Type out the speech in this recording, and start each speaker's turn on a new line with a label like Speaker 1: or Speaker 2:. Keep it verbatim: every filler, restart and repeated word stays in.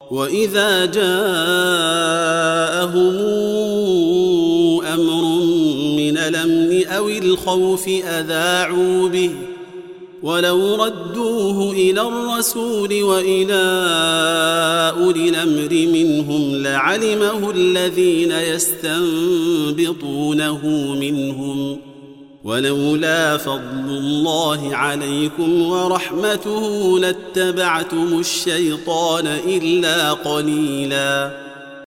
Speaker 1: وإذا جاءهم أمر من الأمن أو الخوف أذاعوا به ولو ردوه إلى الرسول وإلى أولي الأمر منهم لعلمه الذين يستنبطونه منهم ولولا فضل الله عليكم ورحمته لاتبعتم الشيطان إلا قليلاً